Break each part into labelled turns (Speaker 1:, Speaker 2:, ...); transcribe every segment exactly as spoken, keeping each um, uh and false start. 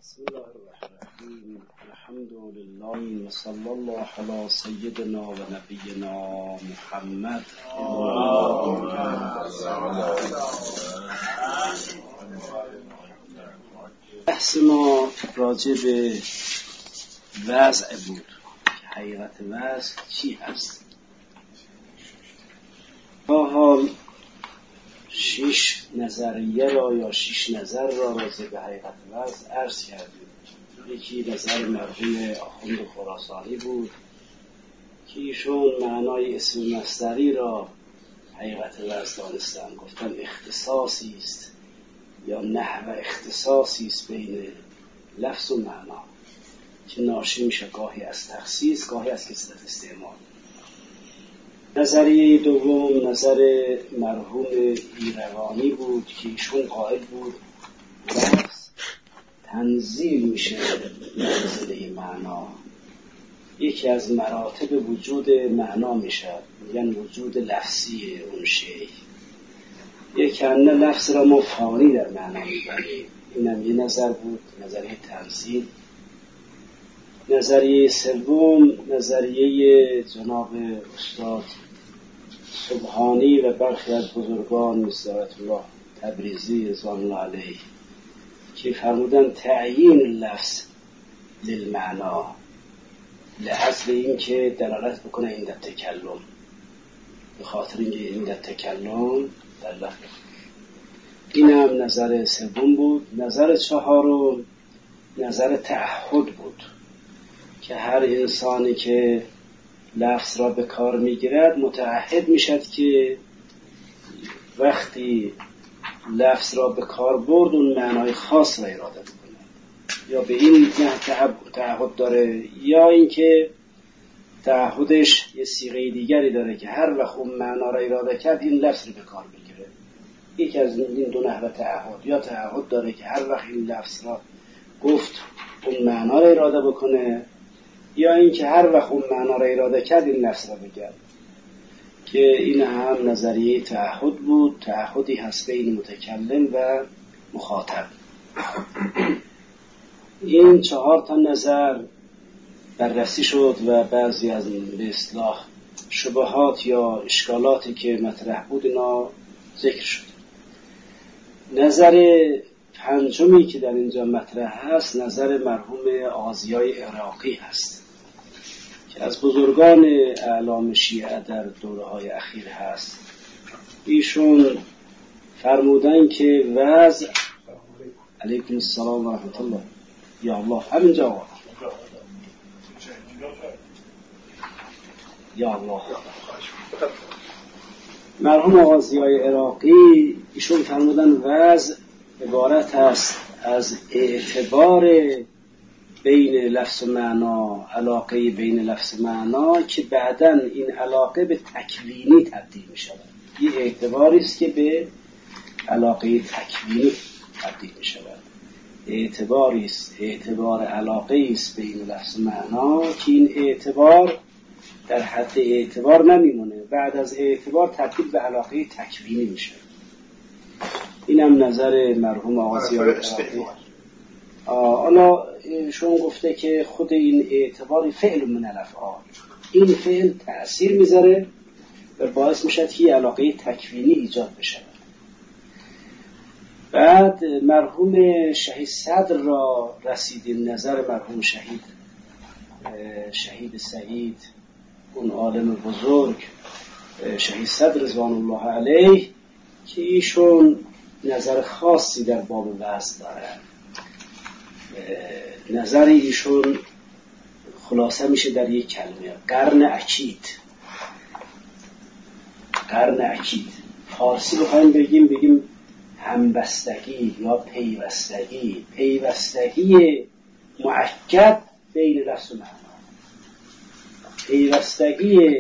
Speaker 1: بسم الله الرحمن الرحیم. الحمد لله و صلی الله علی سیدنا و نبینا محمد. بحث ما راجع به وضع بود که حقیقت وضع چی هست. تا حال شش نظریه را یا شش نظر را راجع به حقیقت وضع عرض کردیم. یکی نظر مرحوم آخوند خراسانی بود که ایشون معنای اسم مصدری را حقیقت وضع دانستن، گفتن اختصاصی است یا نحو اختصاصی است بین لفظ و معنا که ناشی میشه گاهی از تخصیص گاهی از کثرت استعمال. نظریه دوم نظر مرحوم ایروانی بود که ایشون قائل بود لفظ تنزیل میشه منزله معنا، یکی از مراتب وجود معنا میشه، میگن وجود لفظی اون شی. یک انه لفظ را ما فانی در معنا میبریم، اینم یه نظر بود، نظریه تنزیل. نظریه سوم نظریه جناب استاد سبحانی و برخی از بزرگان مثل آیت الله تبریزی رضوان الله علیه که فرمودن تعیین لفظ للمعنا لحظه این که دلالت بکنه این در تکلم، به خاطر اینکه این در تکلم در لفظ. این هم نظر سوم بود. نظر چهارم نظر تعهد بود که هر انسانی که لفظ را به کار میگیرد متعهد میشد که وقتی لفظ را به کار برد اون معنای خاص را اراده بکنه، یا به این نه تعهد داره یا اینکه تعهدش یه صیغه دیگری داره که هر وقت اون معنا را اراده کرد این لفظ رو به کار بگیره. یکی از این دو نحوه تعهد، یا تعهد داره که هر وقت این لفظ را گفت اون معنا را اراده بکنه، یا اینکه هر وقت اون معنا را اراده کرد این لفظ را بگرد، که این هم نظریه تعهد بود. تعهدی هست بین متکلم و مخاطب. این چهار تا نظر بررسی شد و بعضی از به اصطلاح شبهات یا اشکالاتی که مطرح بود اینا ذکر شد. نظر پنجمی که در اینجا مطرح هست نظر مرحوم آغازیای عراقی هست که از بزرگان اعلام شیعه در دوره‌های اخیر هست. ایشون فرمودن که وضع علیکم السلام و رحمت الله یا الله همینجا آقا یا الله. مرحوم آغازیای عراقی ایشون فرمودن وضع عبارت است از اعتبار بین لفظ و معنا، علاقه بین لفظ و معنا که بعداً این علاقه به تکوینی تبدیل می شود. این اعتباری است که به علاقه تکوینی تبدیل می شود. اعتباری است، اعتبار علاقه است بین لفظ و معنا که این اعتبار در حد اعتبار نمیمونه، بعد از اعتبار تبدیل به علاقه تکوینی می شود. اینم نظر مرحوم آغازیای عراقی. حالا شما گفته که خود این اعتبار فعل من الافعال، این فعل تأثیر میذاره و باعث میشه که علاقه تکوینی ایجاد بشه. بعد مرحوم شهید صدر را رسیدیم نظر مرحوم شهید شهید سعید، اون عالم بزرگ شهید صدر رضوان الله علیه، که ایشون نظر خاصی در باب وضع دارن. نظر ایشون خلاصه میشه در یک کلمه، قرن اکید. قرن اکید فارسی بخوایم بگیم بگیم همبستگی یا پیوستگی، پیوستگی مؤکد بین لفظ و معنا، پیوستگی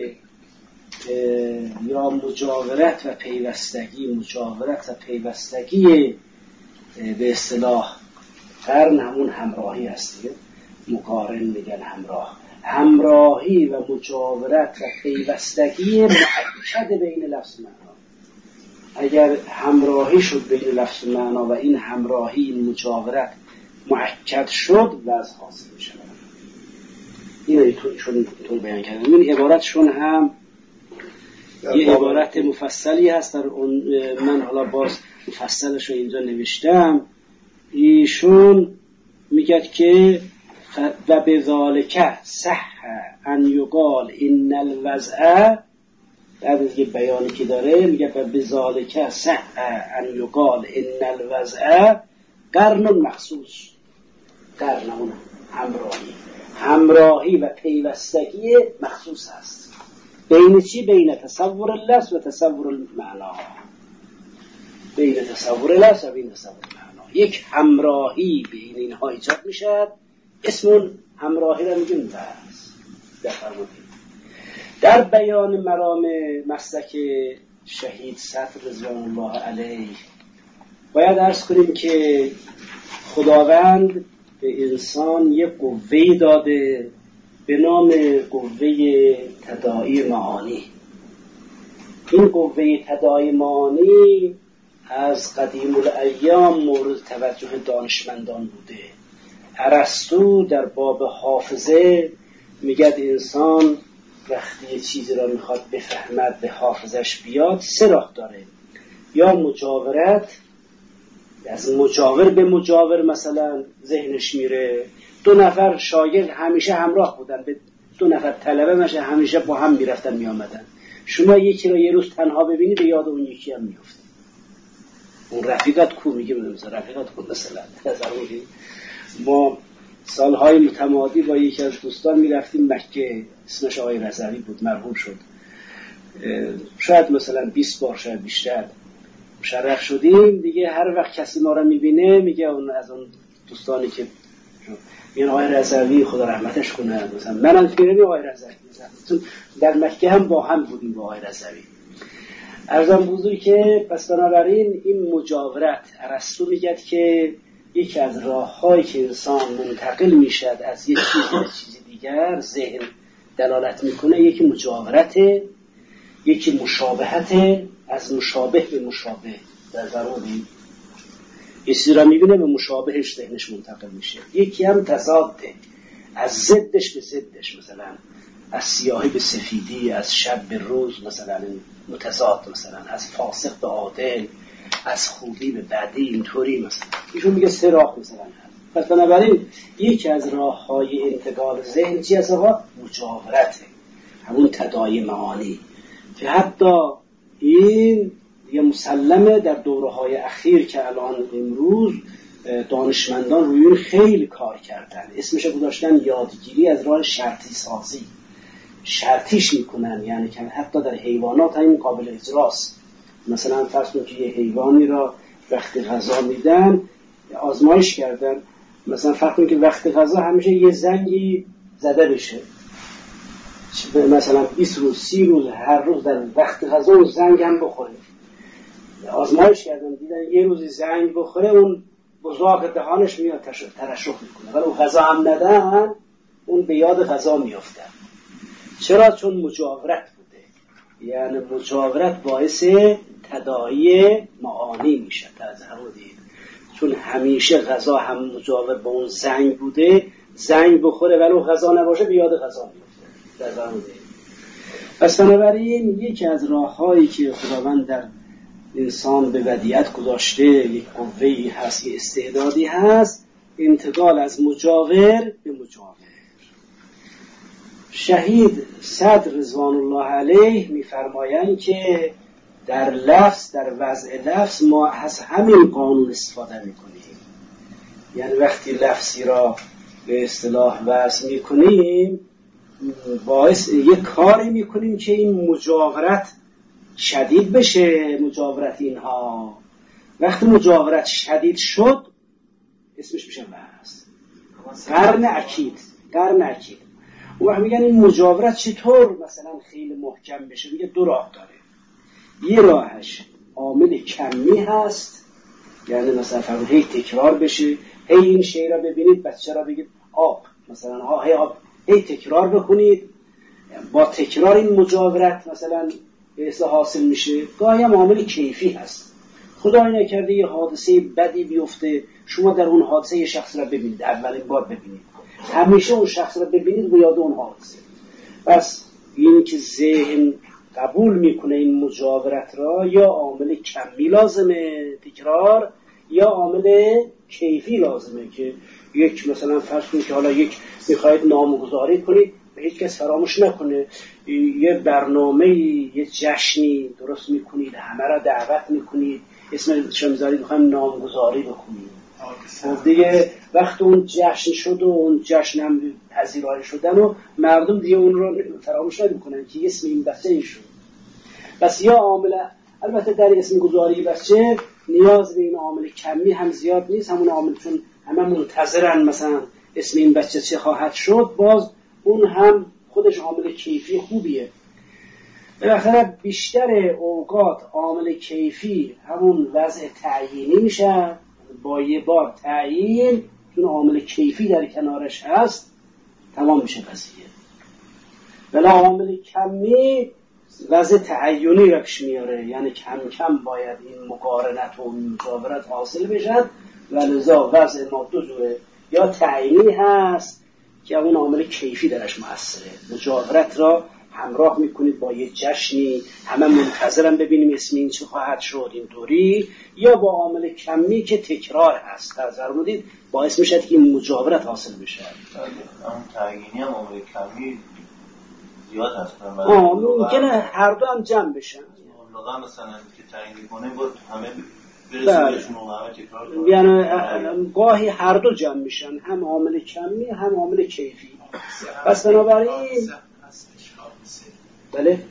Speaker 1: یا مجاورت و پیوستگی، مجاورت و پیوستگی به اصطلاح قرن همون همراهی هست، مقارن میگن همراه، همراهی و مجاورت و پیوستگی مؤکد بین لفظ و معنا. اگر همراهی شد بین لفظ و معنا و این همراهی، این مجاورت مؤکد شد وضع حاصل می شود. این چون طول بیان کردم. این عبارتشون هم یه عبارت مفصلی هست در اون، من حالا باز مفصلش رو اینجا نوشتم. ایشون میگه که و بذالک صح ان یقال ان الوضع، بعد از یه بیانی که داره میگه و بذالک صح ان یقال ان الوضع قرن مخصوص. قرن اون همراهی همراهی و پیوستگی مخصوص هست. بین چی؟ بین تصور اللفظ و تصور المعنا. بین تصور اللفظ و بین تصور المعنا یک همراهی بین اینها ایجاد میشد. اسم همراهی را میگیم بس. در بیان مرام مسلک شهید صدر رضوان الله علیه باید عرض کنیم که خداوند به انسان یک قوه‌ای داده به نام قوه تداعی معانی. این قوه تداعی معانی از قدیم الایام مورد توجه دانشمندان بوده. ارسطو در باب حافظه میگه انسان وقتی یه چیزی را میخواد بفهمد به حافظش بیاد سه راه داره. یا مجاورت، از مجاور به مجاور مثلا ذهنش میره. دو نفر شاگرد همیشه همراه بودن، به دو نفر طلبه میشه همیشه با هم میرفتن میامدن. شما یکی را یه روز تنها ببینی به یاد اون یکی هم میفته. اون رفیقت کو میگه مثلا رفیقت کو مثلا ضروری. ما سالهای متمادی با یکی از دوستان میرفتیم مکه، اسمش آقای رضوی بود، مرحوم شد. شاید مثلا بیست بار شاید بیشتر مشرف شدیم دیگه. هر وقت کسی ما را میبینه میگه اون از اون دوستانی که میگن آقای رضوی خدا رحمتش کنه، مثلا منم فکر آقای رضوی مثلا در مکه هم با هم بودیم با آقای رضوی. عرضم بزرگی که پس بنابراین این مجاورت، ارسطو میگه که یکی از راه‌هایی که انسان منتقل میشد از یک چیز به چیز دیگر، ذهن دلالت میکنه، یکی مجاورته، یکی مشابهته، از مشابه به مشابه در ضروری یه چیزی را میبینه به مشابهش ذهنش منتقل میشه. یکی هم تضاده، از ضدش به ضدش، مثلا از سیاهی به سفیدی، از شب به روز، مثلا متضاد، مثلا از فاسق به عادل، از خوبی به بدی، اینطوری مثلا. ایشون میگه سه راه مثلا هست. پس بنابراین یکی از راه‌های انتقال ذهن چی هست؟ مجاورته، همون تداعی معانی که حتی این یه مسلمه در دوره‌های اخیر که الان امروز دانشمندان روی این خیلی کار کردن. اسمش رو گذاشتن یادگیری از راه شرطی سازی. شرطیش میکنن، یعنی که حتی در حیوانات همین قابل اجراست. مثلا فرض کنید که یه حیوانی را وقتی غذا میدن آزمایش کردن، مثلا فرض کنید که وقتی غذا همیشه یه زنگی زده بشه، مثلا بیست روز سی روز هر روز در وقت غذا اون زنگ هم بخوره. آزمایش کردن دیدن یه روزی زنگ بخوره اون بزاق دهانش میاد ترشح میکنه، ولی اون غذا هم ندن اون به یاد غذا میافته. چرا؟ چون مجاورت بوده. یعنی مجاورت باعث تداعی معانی میشه. تذهبودید چون همیشه غذا هم مجاور با اون زنگ بوده، زنگ بخوره ولی اون غذا نباشه به یاد غذا میفته. تذهبودید. پس بنابراین یکی از راه‌هایی که خداوند در انسان به ودیعت گذاشته، یک قوه‌ای هست، یک استعدادی هست، انتقال از مجاور به مجاور. شهید صدر رضوان الله علیه می‌فرمایند که در لفظ، در وضع لفظ ما از همین قانون استفاده می‌کنیم. یعنی وقتی لفظی را به اصطلاح وضع می‌کنیم باعث یک کاری می‌کنیم که این مجاورت شدید بشه. مجاورت اینها وقتی مجاورت شدید شد اسمش میشه وضع. قرن اکید، قرن اکید. و وقت میگن این مجاورت چطور مثلا خیلی محکم بشه؟ میگه دو راه داره. یه راهش عامل کمی هست، یعنی مثلا فرض هی تکرار بشه، هی این شعر را ببینید بچه را بگید آب، مثلا ها هی آب، هی تکرار بکنید، با تکرار این مجاورت مثلا به اصطلاح حاصل میشه. گاهی هم عامل کیفی هست، خدا نکرده یه حادثه بدی بیفته، شما در اون حادثه یه شخص را ببینید، اولین بار ببینید، همیشه اون شخص را ببینید و یاد اون حادثه. پس این که ذهن قبول میکنه این مجاورت را، یا عامل کمی لازمه تکرار، یا عامل کیفی لازمه که یک مثلا فرض کنید که حالا یک میخواید نامگذاری کنید و هیچ کس فراموش نکنه، یه برنامه یه جشنی درست میکنید، همه را دعوت میکنید، اسم چه میذارید میخوایم نامگذاری بکنید. خب دیگه وقت اون جشن شد و اون جشن هم پذیرایی شدن و مردم دیگه اون رو فراموش نمیکنن که اسم این بچه این شد. بس یا عامل، البته در اسم گذاری بچه نیاز به این عامل کمی هم زیاد نیست، همون عامل چون همه منتظرن مثلا اسم این بچه چه خواهد شد، باز اون هم خودش عامل کیفی خوبیه. بالاخره بیشتر اوقات عامل کیفی همون وضع تعیینی میشه، با یه بار تعیین چون عامل کیفی در کنارش هست تمام میشه قضیه. ولی عامل کمی وضع تعیینی رو پیش میاره، یعنی کم کم باید این مقارنت و مجاورت حاصل بشد و لذا وضع ما دو جوره، یا تعیینی هست که اون عامل کیفی درش مؤثره، مجاورت را همراه میکنید با یه جشنی، همه منتظرم ببینیم اسم این چه خواهد شد این دوری، یا با عامل کمی که تکرار هست در ضرورید باعث میشد که این مجاورت حاصل بشه.
Speaker 2: اون تعیینی هم عامل کمی زیاد هست.
Speaker 1: آه ممکنه هر دو هم جمع بشن.
Speaker 2: لغا مثلا که تعیین کنه باید همه برسونشون و همه تکرار کنه.
Speaker 1: یعنی گاهی هر دو جمع میشن، هم عامل کمی هم عامل کیفی. پس بنابراین بله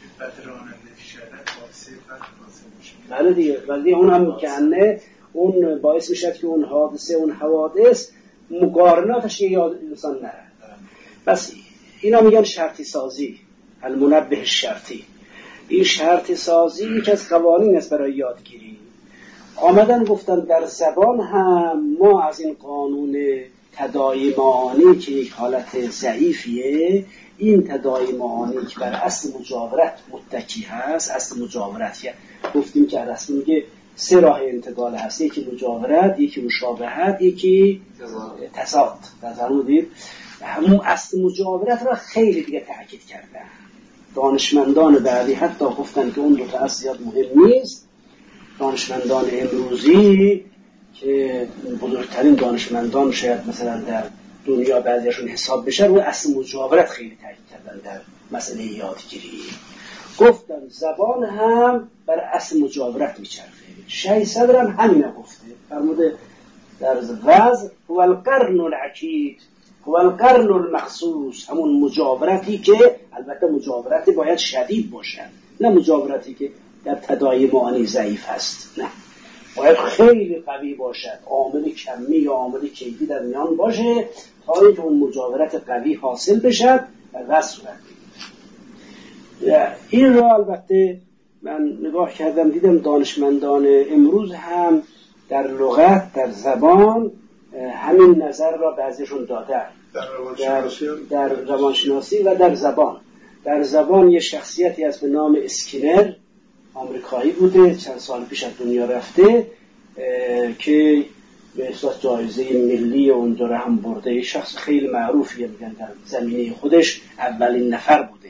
Speaker 1: بله دیگه، ولی اون هم میکنه اون باعث میشد که اون حادثه اون حوادث مقارناتش یاد انسان نره. بس اینا میگن شرطی سازی، المنبه شرطی. این شرطی سازی یکی از قوانین است برای یادگیری. آمدن گفتن در زبان هم ما از این قانون تداعی معانی که یک حالت ضعیفیه، این تداعی معانی که بر اصل مجاورت متکی هست، اصل مجاورت گفتیم که اصل میگه سه راه انتقال هست، یکی مجاورت، یکی مشابهت، یکی تضاد. در دید همون اصل مجاورت را خیلی دیگه تأکید کردن دانشمندان بعدی، حتی گفتن که اون دو تا اصل زیاد مهم نیست. دانشمندان امروزی که بزرگترین دانشمندان شاید مثلا در دنیا بعضیشون حساب بشه، روی اصل مجاورت خیلی تاکید کردن در مسئله یادگیری. گفتن زبان هم بر اصل مجاورت میچرخه. شیخ صدر هم همین گفته، فرموده در وضع هو القرن العکید هو القرن المخصوص، همون مجاورتی که البته مجاورتی باید شدید باشد، نه مجاورتی که در تداعی معانی ضعیف هست، نه، باید خیلی قوی باشد، عامل کمی یا عامل کیفی در میان باشه تا اینکه اون مجاورت قوی حاصل بشد و وضع صورت بگیرد. این را البته من نگاه کردم دیدم دانشمندان امروز هم در لغت، در زبان همین نظر را بعضیشون دادن، در روانشناسی در, در روانشناسی و در زبان. در زبان یه شخصیتی هست به نام اسکینر، آمریکایی بوده، چند سال پیش از دنیا رفته، که به احساس جایزه ملی اونجا رو هم برده. یه شخص خیلی معروفیه، میگن در زمینه خودش اولین نفر بوده.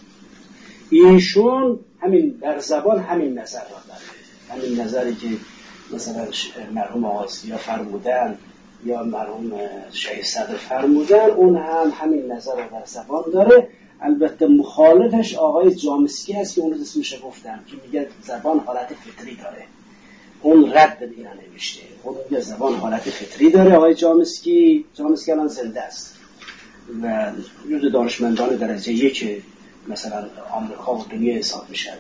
Speaker 1: ایشون همین در زبان همین نظر را داره، همین نظری که مثلا مرحوم آسیا فرمودن یا مرحوم شیخ صدر فرمودن، اون هم همین نظر را در زبان داره. البته مخالفش آقای جامسکی هست که اون رو اسمش گفتم، که میگه زبان حالت فطری داره. اون رد اینا نوشته، اون میگه زبان حالت فطری داره. آقای جامسکی جامسکی الان زنده است و جزو دانشمندان درجه یک مثلا آمریکا و دنیا حساب میشن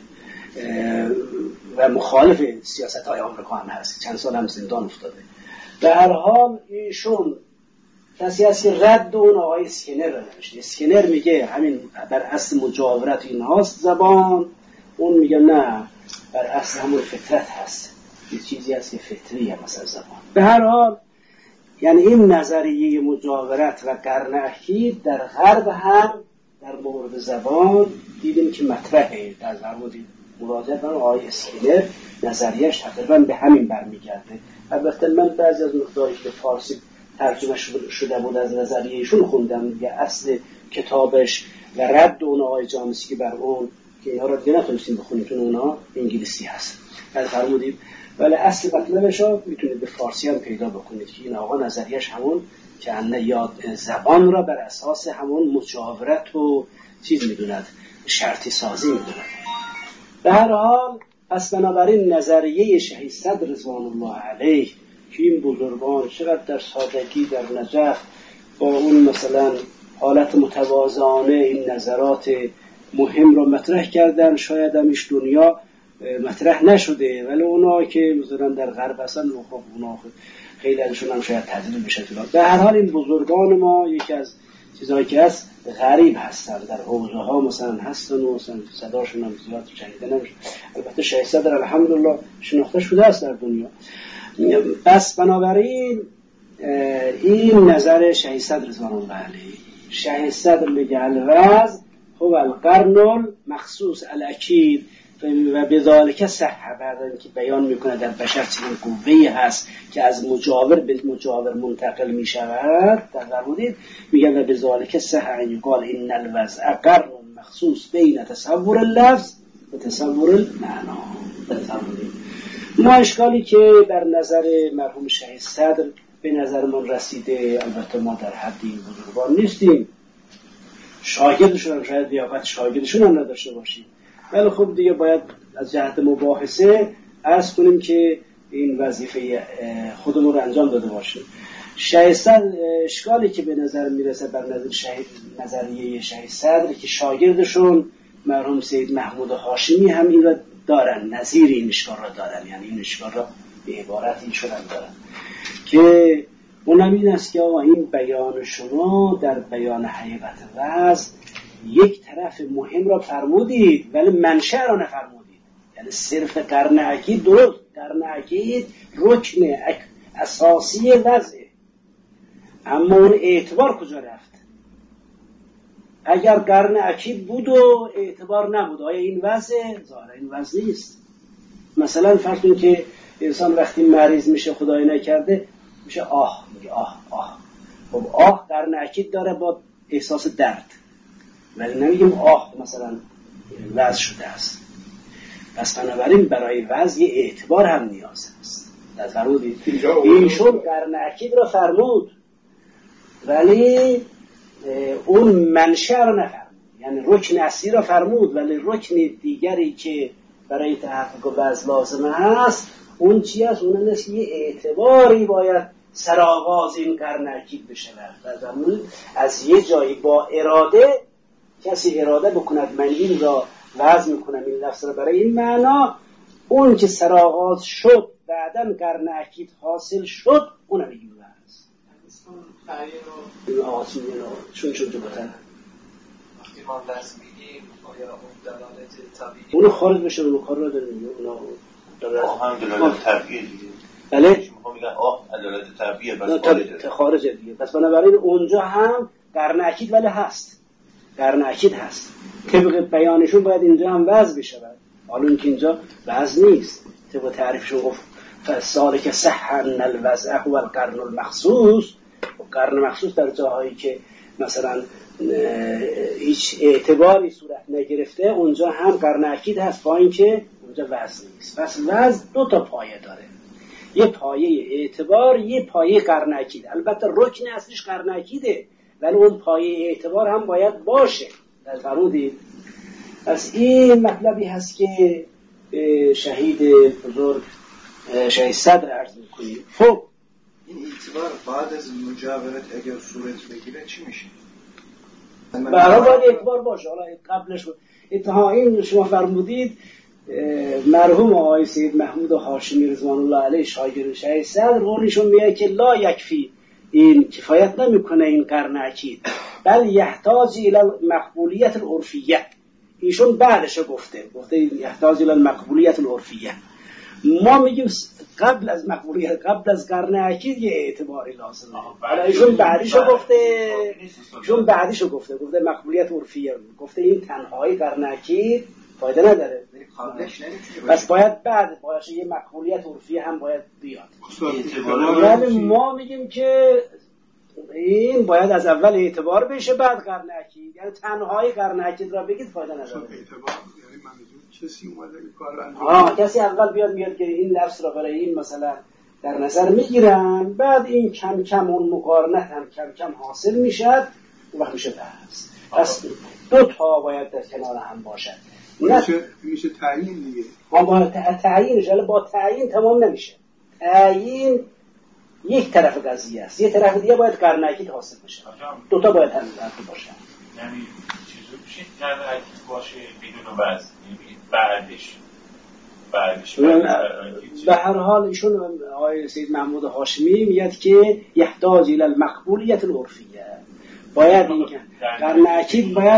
Speaker 1: و مخالف سیاست های آمریکا هم هست، چند سال هم زندان افتاده. به هر حال ایشون کسی هست که رد اون آقای اسکینر رو نوشته. اسکینر میگه همین بر اصل مجاورت این هاست زبان، اون میگه نه، بر اصل همون فطرت هست، یه چیزی هست که فطری هم مثل زبان. به هر حال یعنی این نظریه مجاورت و قرن اخیر در غرب هم در مورد زبان دیدیم که مطرحه، در زبان مراجعه کنن. آقای اسکینر نظریهش تقریبا به همین برمیگرده. البته من بعضی از مقداری که فارسی ترجمه شده بود از نظریه ایشون خوندم دیگه، اصل کتابش و رد اون آقای جامسی که بر اون که اینا رو دیگه نتونستیم بخونیم چون اونا انگلیسی هست بعد فرمودیم، ولی اصل مطلبش رو میتونید به فارسی هم پیدا بکنید که این آقا نظریهش همون که انه یاد زبان را بر اساس همون مجاورت و چیز میدوند، شرطی سازی میدوند. به هر حال پس بنابراین نظریه شهید صدر رضوان الله علیه که این بزرگان چقدر در سادگی در نجف با اون مثلا حالت متوازانه این نظرات مهم رو مطرح کردن، شاید همیش دنیا مطرح نشده، ولی اونا که مثلا در غرب هستن خب اونا خیلی ازشون هم شاید تدلیل بشه. به هر حال این بزرگان ما یکی از چیزایی که هست غریب هستن، در حوزه ها مثلا هستن و مثلا صداشون هم زیاد شنیده نمیشه. البته شهید صدر الحمدلله شناخته شده است در دنیا. پس بنابراین این نظر شهید صدر رضوان الله علیه. شهید صدر میگه الوضع هو القرن مخصوص الاکید و بذالک صح، بعد اینکه بیان میکنه در بشر چنین قوه‌ای هست که از مجاور به مجاور منتقل میشود، در فرمودید میگه و بذالک صح ان یقال ان الوضع قرن مخصوص بین تصور اللفظ و تصور المعنا. ما اشکالی که در نظر مرحوم شهید صدر به نظر من رسیده، البته ما در حد این بزرگان نیستیم، شاگردشون هم شاید لیاقت شاگردشون هم نداشته باشیم، ولی خب دیگه باید از جهت مباحثه عرض کنیم که این وظیفه خودمون رو انجام داده باشیم. شهید صدر اشکالی که به نظر میرسه بر نظر شهید نظریه شهید صدر که شاگردشون مرحوم سید محمود هاشمی هم این رو دارن، نظیر این اشکال را دارن، یعنی این اشکال را به عبارت این شدن دارن که اونم این است که آقا این بیان شما در بیان حقیقت وضع یک طرف مهم را فرمودید ولی منشأ را نفرمودید. یعنی صرف قرن عقید درست، قرن عقید رکن اساسی وضعه، اما اون اعتبار کجا رفت؟ اگر قرن عقید بود و اعتبار نبود آیا این وضع؟ ظاهرا این وضع نیست. مثلا فرض کنید که انسان وقتی مریض میشه خدای نکرده میشه آه، میگه آه آه. خب آه قرن عقید داره با احساس درد، ولی نمیگیم آه مثلا وضع شده است. پس بنابراین برای وضع اعتبار هم نیاز است. در فرمودید ایشون قرن عقید را فرمود ولی اون منشأ را نفرمود، یعنی رکن اصلی را فرمود ولی رکن دیگری که برای تحقق وضع لازم است اون چی است؟ اون است یه اعتباری باید سرآغاز این قرن عقید بشه. در فرمودید از یه جایی با اراده کسی اراده بکند من این را وضع میکنم این لفظ را برای این معنا، اون که سرآغاز شد بعداً قرن عقید حاصل شد اون میگیم وضع. این آسیب اینا چون چون جو بتن
Speaker 3: وقتی ما دست میگیم آیا اون دلالت طبیعی
Speaker 1: اونو خارج بشه اونو کار را داریم اونا
Speaker 2: آه هم دلالت طبیعی دیگه.
Speaker 1: بله
Speaker 2: میخوام میگن آه دلالت طبیعیه بس خارجه
Speaker 1: خارجه دیگه. پس بنابراین اونجا هم قرن عقید ولی هست، قرن عقید هست طبق بیانشون باید اینجا هم وضع بشه. حالا اینکه اینجا وضع نیست طبق تعریفشون گفت فساله که صح ان الوضع هو القرن المخصوص. قرن مخصوص در جاهایی که مثلا هیچ اعتباری صورت نگرفته اونجا هم قرن عقید هست با اینکه اونجا وضع نیست. پس وضع دو تا پایه داره، یه پایه اعتبار یه پایه قرن عقید. البته رکن اصلیش قرن عقیده ولی اون پایه اعتبار هم باید باشه. در فرمودید پس این مطلبی هست که شهید بزرگ شهید صدر عرض میکنیم. خب
Speaker 3: این اعتبار بعد از مجاورت اگر صورت بگیره چی میشه؟
Speaker 1: برای باید اعتبار باشه. حالا قبلش اتها این شما فرمودید مرحوم آقای سید محمود هاشمی رضوان الله علیه شاگرد شهید صدر اونشون میگه که لا یکفی، این کفایت نمیکنه این قرن عقید، بل یحتاج الی المقبولیت العرفیه. ایشون بعدش گفته گفته یحتاج الی المقبولیت العرفیه. ما میگیم قبل از مقبولیت قبل از قرن عقید یه اعتباری لازمه. ایشون بعدیشو گفته ایشون بعدیشو گفته گفته مقبولیت عرفیه، گفته این تنهایی قرن عقید فایده نداره،
Speaker 3: قبلش نمیتونه
Speaker 1: پس باید بعد باشه یه مقبولیت عرفی هم باید بیاد. ولی ما میگیم که این باید از اول اعتبار بشه بعد قرن اکید، یعنی تنهایی قرن اکید را بگید فایده نداره.
Speaker 4: اعتبار یعنی منظور کسی اومده این کار انجام
Speaker 1: آه کسی اول بیاد میاد که این لفظ را برای این مثلا در نظر میگیرن، بعد این کم کم اون مقارنت هم کم کم حاصل میشد و وقت میشه بحث. پس دو تا باید در کنار هم باشد.
Speaker 4: میشه میشه تعیین دیگه.
Speaker 1: ما با تعیینش ولی با تعیین تمام نمیشه. تعیین یک طرف قضیه است، یک طرف دیگه باید قرن اکید حاصل بشه. دو تا باید هم باشه.
Speaker 2: یعنی چیزی میشه قرن اکید باشه بدون وزن، یعنی بعدش بعدش
Speaker 1: به هر حال ایشون آقای سید محمود هاشمی میگه که یحتاج الی المقبولیت العرفیه، باید این که قرن اکید باید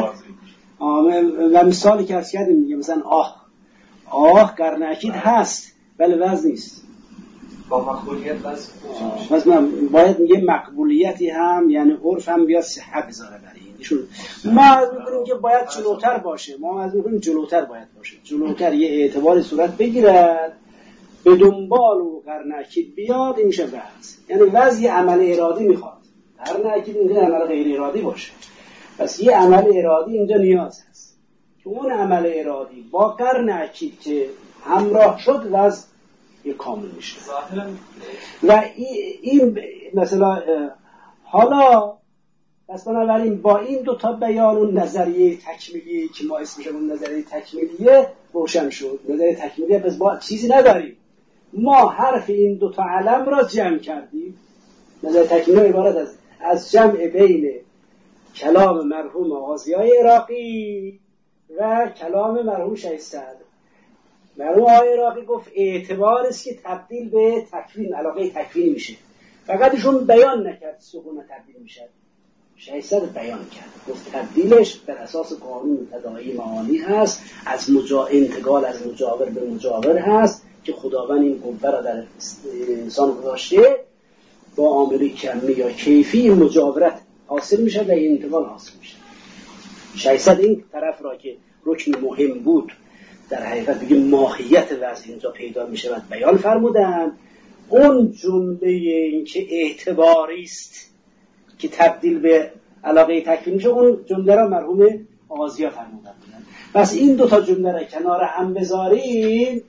Speaker 1: و مثالی که از کردیم میگه مثلا آه آه قرن اکید هست ولی وزن نیست.
Speaker 3: با مقبولیت وزن
Speaker 1: مثلا باید یه مقبولیتی هم یعنی عرف هم بیاد صحت بذاره برای این. ایشون ما میگیم که باید جلوتر باشه، ما از میگیم جلوتر باید باشه، جلوتر یه اعتباری صورت بگیرد به دنبال و قرن اکید بیاد، این میشه بحث. یعنی وضع عمل ارادی میخواد، قرن اکید میگه عمل غیر ارادی باشه. پس یه عمل ارادی اینجا نیاز هست که اون عمل ارادی با قرن اکید که همراه شد وضع یه کامل میشه. و این مثلا حالا پس بنابراین با این دوتا بیان اون نظریه تکمیلیه که ما اسمش اون نظریه تکمیلیه روشن شد. نظریه تکمیلیه پس با چیزی نداریم، ما حرف این دوتا علم را جمع کردیم. نظریه تکمیلیه عبارت از از جمع بین کلام مرحوم آغازیای عراقی و کلام مرحوم شیخ صدر. مرحوم آقای عراقی گفت اعتبار است که تبدیل به تکوین، علاقه تکوینی میشه، فقط ایشون بیان نکرد سکون تبدیل میشه. شیخ صدر بیان کرد، گفت تبدیلش بر اساس قانون تداعی معانی هست، از مجا... انتقال از مجاور به مجاور هست که خداوند این قوه را در انسان گذاشته، با عامل کمی یا کیفی این مجاورت حاصل میشه و این انتقال حاصل میشه. شیخ صدر این طرف را که رکن مهم بود در حقیقت بگیم ماهیت وضع اینجا پیدا میشه و بیان فرمودن. اون جمله این که اعتباری است که تبدیل به علاقه تکوین میشه، اون جمله را مرحوم آغازیا فرمودن. پس این دوتا جمله را کنار هم بذاریم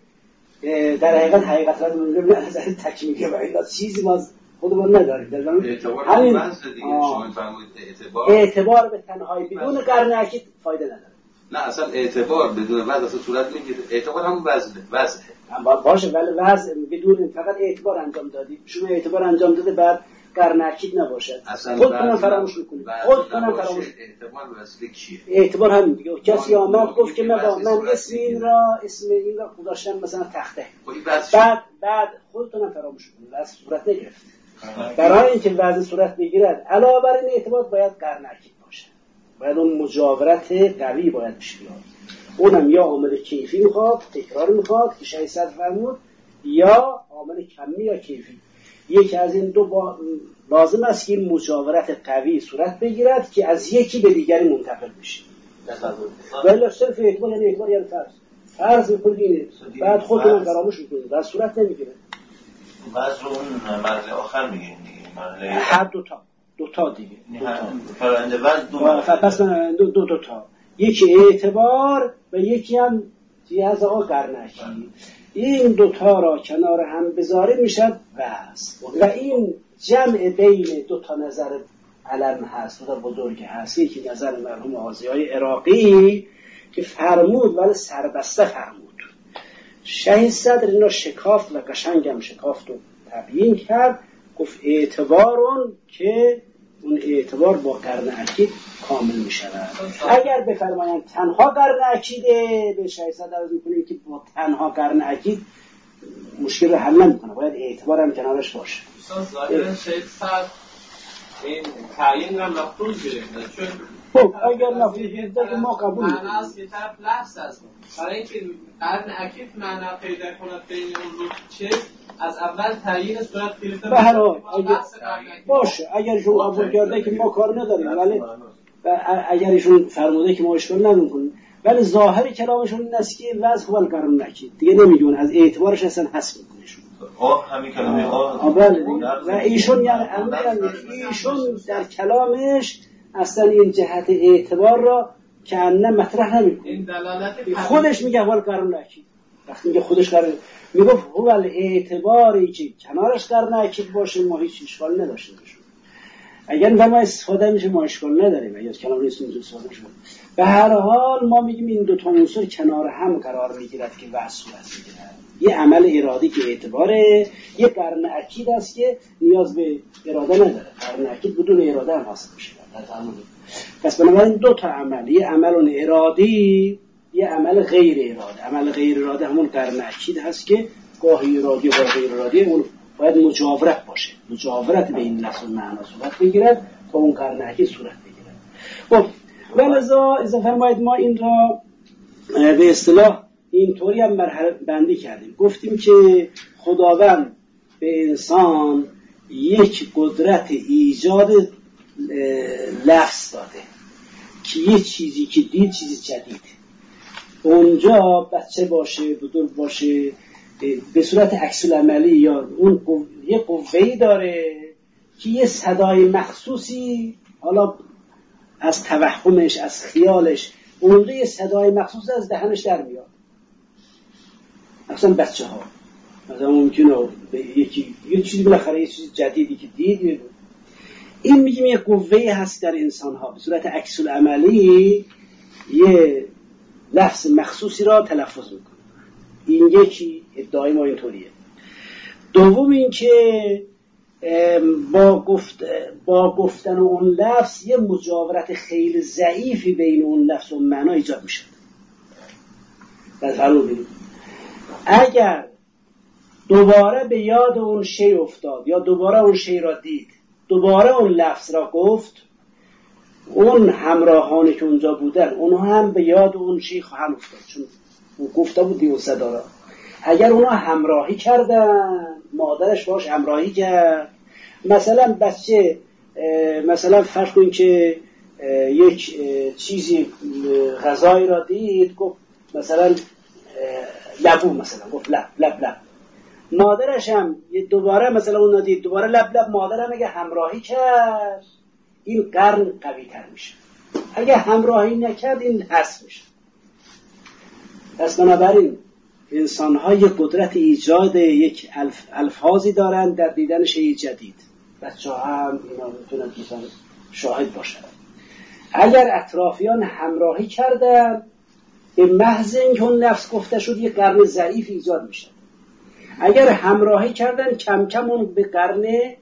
Speaker 1: در حقیقت حقیقت را میگیم نظر تکمیلی و این چیزی ما خودمون نداریم.
Speaker 5: اعتبار همین وضع دیگه شما فرمودید اعتبار
Speaker 1: اعتبار به تنهایی بدون قرن اکید فایده نداره.
Speaker 5: نه اصلا اعتبار بدون وزن اصلا صورت نمیگیره. اعتبار هم وزنه وزنه
Speaker 1: باشه ولی وزن بدون فقط اعتبار انجام دادی، شما اعتبار انجام داده بعد قرن اکید نباشد خودتون فراموش میکنید. خودتون فراموش
Speaker 5: اعتبار وزنه کیه؟
Speaker 1: اعتبار همین دیگه. کسی آمد گفت که من من اسم این را اسم این را گذاشتم مثلا تخته، بعد بعد خودتون فراموش کنید وزن صورت نگرفت. برای اینکه وزن صورت بگیرد علاوه بر این اعتبار باید قرن اکید باشه، باید اون مجاورت قوی باید پیش بیاد. اونم یا عامل کیفی میخواد، تکرار میخواد که شیخ صدر فرمود، یا عامل کمی یا کیفی. یکی از این دو با... لازم است که این مجاورت قوی صورت بگیرد که از یکی به دیگری منتقل بشه. ولی صرف اعتبار یعنی اعتبار یعنی فرض فرض میکنید اینه، بعد خودتون فراموش میکنید در صورت نمیگیره.
Speaker 2: وزن اون مرحله آخر میگیم دیگه، مرحله
Speaker 1: هر دو تا دو تا دیگه
Speaker 2: فرآیند وزن دو مرحله.
Speaker 1: پس دو دو دو تا، یکی اعتبار و یکی هم جهاز آقا قرن اکید. این دوتا را کنار هم بذاریم میشد بس. و این جمع بین دوتا نظر علم هست، دوتا بزرگ هست. یکی نظر مرحوم آغازیای عراقی که فرمود ولی سربسته فرمود. شیخ صدر این را شکافت و قشنگم شکافت و تبیین کرد، گفت اعتبارون که اون اعتبار با قرن اکید کامل می شود. اگر بفرمایند تنها قرن اکیده، به شیخ صدر عرض میکنیم که با تنها قرن اکید مشکل رو حل نمیکنه، باید اعتبار هم کنارش باشه.
Speaker 6: ظاهرا شیخ صدر این تعیین را مفروض گرفته، چون
Speaker 1: خب اگر مفروض گرفته که ما قبول میکنیم.
Speaker 6: معنا از یه طرف لفظ از ما، برای اینکه قرن اکید معنا پیدا کند بین اون دو چیز، از اول تعیین صورت گرفته.
Speaker 1: به هر حال باشه اگر ایشون قبول کرده که ما کار نداریم، ولی اگر ایشون فرموده که ما اشکال نداریم، ولی ظاهر کلامشون این است که وضع هو القرن نکید، دیگه نمیگون، از اعتبارش اصلا حذف میکنشون.
Speaker 5: آه همین کلمه آه
Speaker 1: بله و ایشون یعنی ایشون در کلامش اصلا این جهت اعتبار را که انه مطرح نمیکنه.
Speaker 6: این دلالت
Speaker 1: خودش میگه هو القرن نکید، وقتی میگه خودش قرن میگفت هو الاعتباری که کنارش قرن نکید باشه ما هیچ اشکال نداشته باشیم. اگر ما استفاده میشه ما اشکال نداریم، اگر کلام نیست میتونه استفاده بشه. به هر حال ما میگیم این دو تا عنصر کنار هم قرار میگیرد که وضع صورت میگیرد. یه عمل ارادی که اعتباره، یه قرن اکید است که نیاز به اراده نداره، قرن اکید بدون اراده هم حاصل میشه. پس بنابراین دو تا عمل، یه عمل ارادی، یه عمل غیر اراده. عمل غیر اراده همون قرن اکید هست که گاهی ارادی و گاهی غیر ارادی، اون باید مجاورت باشه، مجاورت بین لفظ و معنا صورت بگیرد تا اون قرن اکید صورت بگیرد. خب ولذا اذا فرمایید ما این را به اصطلاح اینطوری هم مرحله بندی کردیم، گفتیم که خداوند به انسان یک قدرت ایجاد لفظ داده که یه چیزی که دید چیزی جدید، اونجا بچه باشه بزرگ باشه به صورت عکس العملی یا اون قو... یه قوه‌ای داره که یه صدای مخصوصی، حالا از توهمش از خیالش اونجا یه صدای مخصوص از دهنش در میاد. مثلا بچه ها مثلا ممکنه به یکی یه چیزی بالاخره یه چیز جدیدی که دید، این میگیم یه قوه‌ای هست در انسان ها به صورت عکس العملی یه لفظ مخصوصی را تلفظ میکنه. این یکی ادعای ما اینطوریه. دوم این که با گفت با گفتن اون لفظ یه مجاورت خیلی ضعیفی بین اون لفظ و معنا ایجاد میشه. مثلا اگر دوباره به یاد اون شی افتاد یا دوباره اون شی را دید، دوباره اون لفظ را گفت، اون همراهانی که اونجا بودن اونها هم به یاد اون شی خواهند افتاد، چون اون گفته بود دیو صدا را. اگر اونها همراهی کردن، مادرش باش همراهی کرد، مثلا بچه مثلا فرض کن که یک چیزی غذایی را دید، گفت مثلا لبو، مثلا گفت لب لب لب، مادرش هم دوباره مثلا اون دید دوباره لب لب، مادرم اگه همراهی کرد این قرن قوی تر میشه، اگه همراهی نکرد این حذف میشه. پس بنابراین انسان ها یک قدرت ایجاد یک الف الفاظی دارند در دیدن شیء جدید. بچه ها هم اینا میتونن مثلا شاهد باشن. اگر اطرافیان همراهی کردن به محض اینکه اون لفظ گفته شد یک قرن ضعیف ایجاد میشه. اگر همراهی کردن کم کم اون به قرن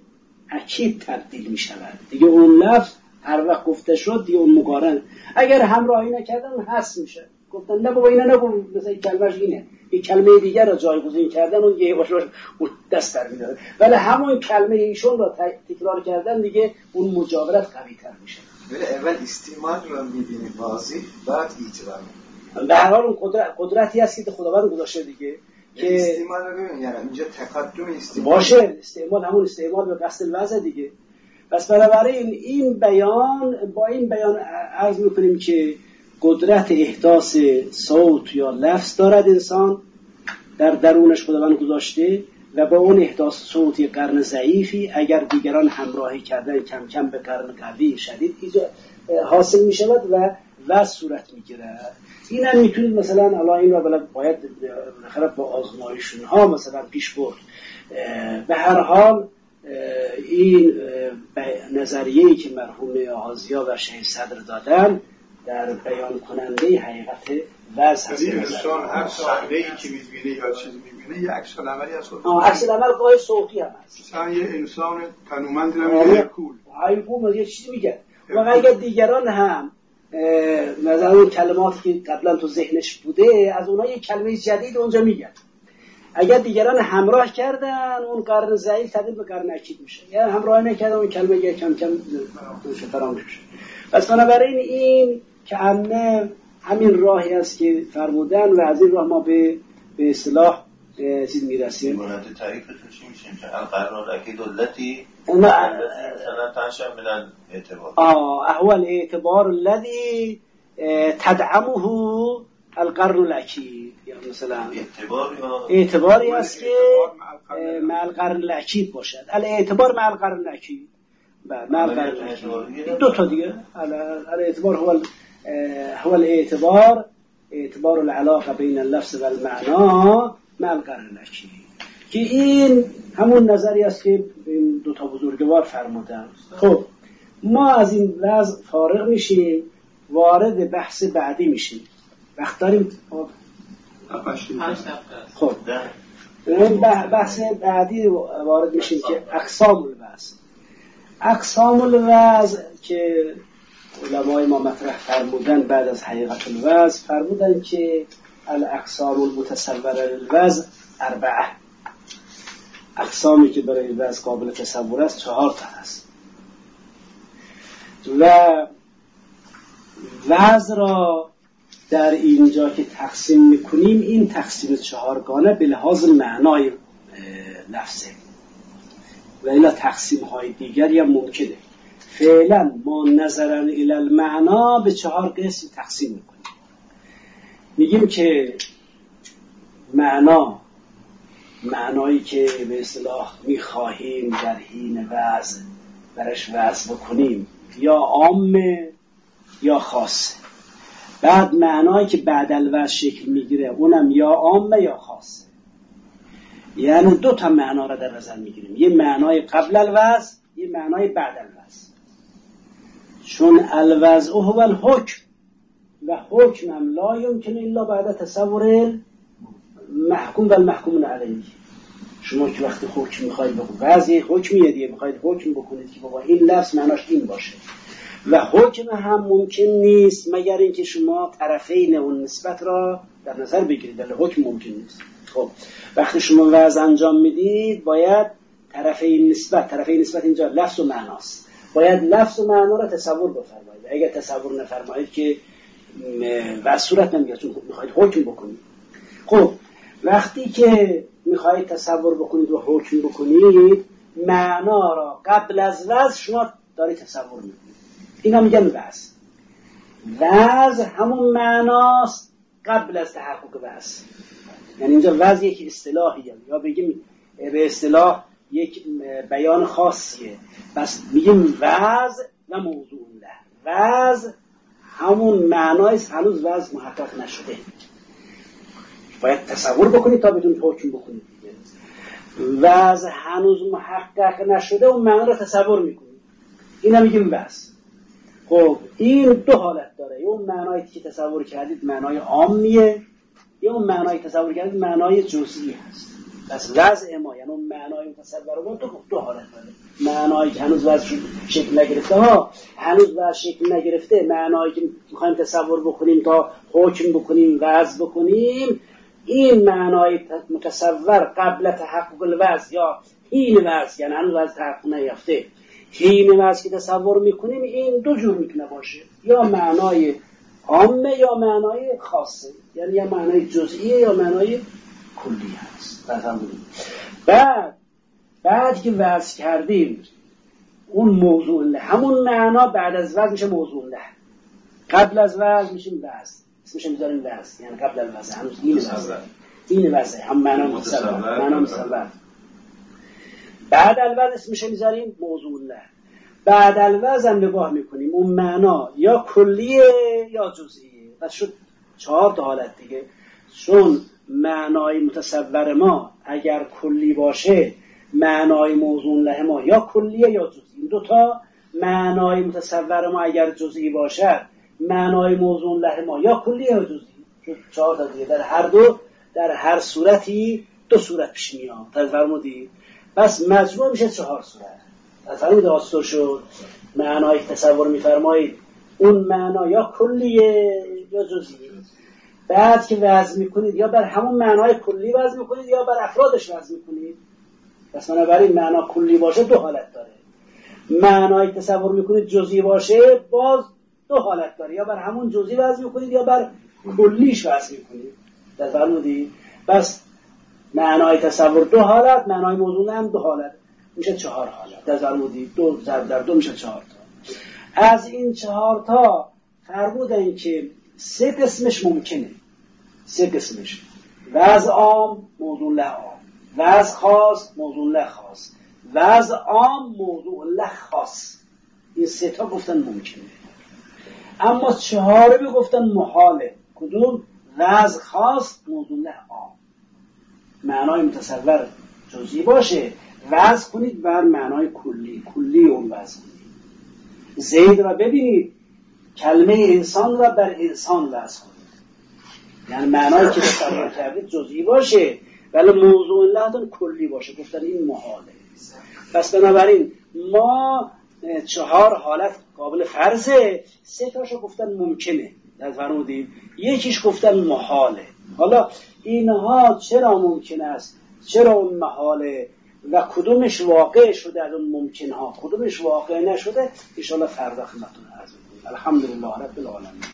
Speaker 1: اکید تبدیل میشود. دیگه اون لفظ هر وقت گفته شد دیگه اون مقارن. اگر همراهی نکردن حذف میشه. گفتن نه بابا اینا نگو، مثلا این کلمه‌اش اینه، این کلمه دیگر را جایگزین کردن اون یه باشه اون دست در میاد، ولی همون کلمه ایشون را تکرار کردن دیگه اون مجاورت قوی تر میشه.
Speaker 3: ولی اول استعمال رو میبینی واضح، بعد اعتبار.
Speaker 1: به هر حال اون قدرت قدرتی هست که خداوند گذاشته دیگه
Speaker 3: که استعمال رو ببین، یعنی اینجا تقدم استعمال
Speaker 1: باشه، استعمال همون استعمال به قصد الوضع دیگه. پس بنابراین این بیان با این بیان عرض میکنیم که قدرت احداث صوت یا لفظ دارد انسان، در درونش خداوند گذاشته و با اون احداث صوت یک قرن ضعیفی اگر دیگران همراهی کردن کم کم به قرن قوی شدید حاصل می شود و وضع صورت می گیرد. این هم میتونید مثلا الان این را باید با آزمایشون ها مثلا پیش برد. به هر حال این نظریه‌ای که مرحوم آغازیا و شیخ صدر دادن در بیان کننده حقیقت وضع هست.
Speaker 4: انسان هر صحنه‌ای که می‌بینه یا چیزی می‌بینه یک عکس العملی از خود.
Speaker 1: آه عکس العمل گاهی صوتی هم هست.
Speaker 4: مثلا یه انسان تنومند نمیگه کول.
Speaker 1: های کول یه چیزی میگه. و اگر دیگران هم مثلا اون کلماتی که قبلا تو ذهنش بوده از اونها یک کلمه جدید اونجا میگن. اگر دیگران همراه کردن اون قرن ضعیف تبدیل به قرن اکید میشه. یعنی همراه نکردن اون کلمه کم کم فراموش میشه. پس بنابراین این که همه همین راهی است که فرمودن و از این راه ما به به اصطلاح چیز میرسیم.
Speaker 5: عبارت تعریفتون چی میشه؟ که القرن اکید دولتی
Speaker 1: مثلا
Speaker 5: تنشأ من اعتبار.
Speaker 1: آه احوال اعتبار الذي تدعمه القرن الاکید، یا مثلا
Speaker 7: اعتبار یا
Speaker 1: اعتباری است که مع القرن الاکید باشد. الاعتبار مع القرن الاکید، مع القرن الاکید دو تا دیگه. الاعتبار هو هو الاعتبار اعتبار العلاقه بین اللفظ و المعنا مع القرن الاکید، که این همون نظری است که این دو تا بزرگوار فرمودن. خب ما از این وضع فارغ میشیم، وارد بحث بعدی میشیم. وقت داریم؟ خب بحث بعدی وارد میشیم که اقسام الوضع. اقسام الوضع که علمای ما مطرح فرمودن بعد از حقیقت الوضع، فرمودن که الاقسام المتصوره للوضع اربعه. اقسامی که برای وضع قابل تصور است چهار تا است و وضع را در اینجا که تقسیم میکنیم، این تقسیم چهارگانه به لحاظ معنای لفظه و الا تقسیم های دیگری هم ممکنه. فعلا ما نظرا الی المعنا به چهار قسم تقسیم میکنیم. میگیم که معنا، معنایی که به اصطلاح میخواهیم در حین وضع برش وضع بکنیم، یا عامه یا خاصه. بعد معنایی که بعد الوضع شکل میگیره، اونم یا عامه یا خاصه. یعنی دو تا معنا را در نظر میگیریم، یه معنای قبل الوضع، یه معنای بعد الوضع. چون الوضع هو الحکم و حکم هم لا یمکن الا بعد تصور محکوم و المحکوم علیه. شما که وقتی حکم میخواید بکنید، بعضی حکمیه دیگه میخواید حکم بکنید که بابا این لفظ معناش این باشه، و حکم هم ممکن نیست مگر اینکه شما طرفین اون نسبت را در نظر بگیرید، ولی حکم ممکن نیست. خب وقتی شما وضع انجام میدید، باید طرفین نسبت، طرفین نسبت اینجا لفظ و معناست، باید لفظ و معنا را تصور بفرمایید. اگر تصور نفرمایید که و صورت نمیاد، چون میخواید حکم بکنید. خب وقتی که میخواید تصور بکنید و حکم بکنید، معنا را قبل از وضع شما دارید تصور میکنید. اینا میگن وضع. وضع همون معناست قبل از تحقق وضع. یعنی اینجا وضع یک اصطلاحیه، یا بگیم به اصطلاح یک بیان خاصیه. بس میگیم وضع و موضوع له. وضع همون معنایست، هنوز وضع محقق نشده، باید تصور بکنید تا بدون حکم بکنید دیگه. وضع هنوز محقق نشده، اون معنا رو تصور میکنید، اینا میگیم وضع. خب این دو حالت داره، اون معنایی که تصور کردید معنای عامیه، یا اون معنایی تصور کردید معنای جزئی هست. پس وضع ما یعنی اون معنای متصور ما دو, دو حالت داره. معنایی که هنوز وضع شکل نگرفته ها، هنوز وضع شکل نگرفته، معنایی که میخوایم تصور بکنیم تا حکم بکنیم، وضع بکنیم، این معنای متصور قبل تحقق الوضع یا حین وضع، یعنی هنوز وضع تحقق نیافته، حین وضع که تصور میکنیم، این دو جور میتونه باشه، یا معنای عامه یا معنای خاصه، یعنی یا معنای جزئیه یا معنای کلی هست. بعد بعد که وضع کردیم اون موضوع له، همون معنا بعد از وضع میشه موضوع له، قبل از وضع میشه وضع، اسمش میذاریم وضع، یعنی قبل الوضع هنوز این وضع، این وضع هم معنا متصور، معنا متصور. بعد الوضع اسمش میذاریم موضوع له. بعد الوضع هم نگاه میکنیم اون معنا یا کلیه یا جزئیه. پس شد چهار تا حالت دیگه. چون معنای متصور ما اگر کلی باشه، معنای موضوع له ما یا کلیه یا جزئی. این دو تا معنای متصور ما اگر جزئی باشه، معنای موضوع له ما یا کلیه یا جزئی. شد چهار تا دیگه. در هر دو، در هر صورتی دو صورت پیش میاد. فرمودید؟ بس مجموع میشه چهار صورت. فرمود داستور شد معنای تصور میفرمایید اون معنا یا کلیه یا جزئیه. بعد که وضع میکنید یا بر همون معنای کلی وضع میکنید یا بر افرادش وضع میکنید. پس بنابراین معنا کلی باشه دو حالت داره. معنای تصور میکنید جزئی باشه باز دو حالت داره، یا بر همون جزئی وضع میکنید یا بر کلیش وضع میکنید. در فرمودید؟ بس معنای تصور دو حالت، معنای موضوع هم دو حالت، میشه چهار حالت. در فرمودید دو ضرب در دو میشه چهار تا. از این چهار تا فرمودن که سه قسمش ممکنه، سه قسمش: وضع عام، موضوع له عام، وضع خاص، موضوع له خاص، وضع عام، موضوع له خاص. این سه تا گفتن ممکنه. اما چهارمی گفتن محاله. کدوم؟ وضع خاص، موضوع له عام. معنای متصور جزئی باشه، وضع کنید بر معنای کلی، کلی اون وضع کنید. زید را ببینید، کلمه انسان را بر انسان وضع کنید، یعنی معنایی که تصور کردید جزئی باشه ولی موضوع لحظه کلی باشه. گفتن این محاله. پس بنابراین ما چهار حالت قابل فرضه، سه تاشو گفتن ممکنه، در فرمودیم یکیش گفتن محاله. حالا اینها چرا ممکن است، چرا اون محاله و کدومش واقع شده از اون ممکن ها، کدومش واقع نشده، ان شاء الله فردا خدمتتون عرض می‌کنم. الحمدلله رب العالمین.